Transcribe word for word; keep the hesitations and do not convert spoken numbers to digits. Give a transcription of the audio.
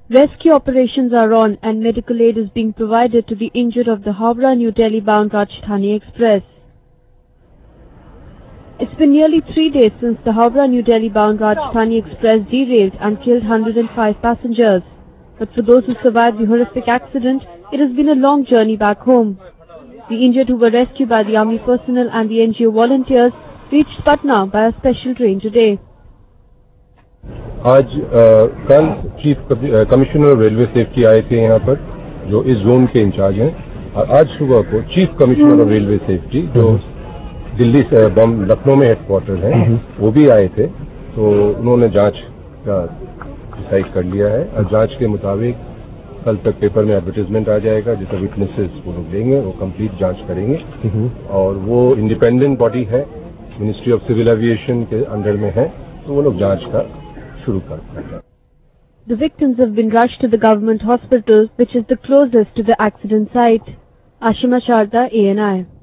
Rescue operations are on and medical aid is being provided to the injured of the Howrah-New Delhi bound Rajdhani Express. It's been nearly three days since the Howrah-New Delhi bound Rajdhani Express derailed and killed one hundred five passengers. But for those who survived the horrific accident, it has been a long journey back home. The injured who were rescued by the army personnel and the N G O volunteers reached Patna by a special train today. आज कल chief commissioner railway safety आए थे यहाँ पर, जो इस zone के in charge हैं, और आज सुबह को chief commissioner of railway safety जो दिल्ली से लखनऊ में हेडक्वार्टर हैं, वो भी आए थे। तो उन्होंने जांच का डिसाइड कर लिया है और जांच के मुताबिक कल तक पेपर में एडवर्टाइजमेंट आ जाएगा, जिससे विटनेसेस वो लोग लेंगे, वो कंप्लीट जांच करेंगे। और वो इंडिपेंडेंट बॉडी है, मिनिस्ट्री ऑफ सिविल एविएशन के अंडर में है, तो वो लोग जांच का शुरू कर सकते हैं। The victims have been rushed to the government hospital, which is the closest to the accident site. Ashima Sharda, A N I.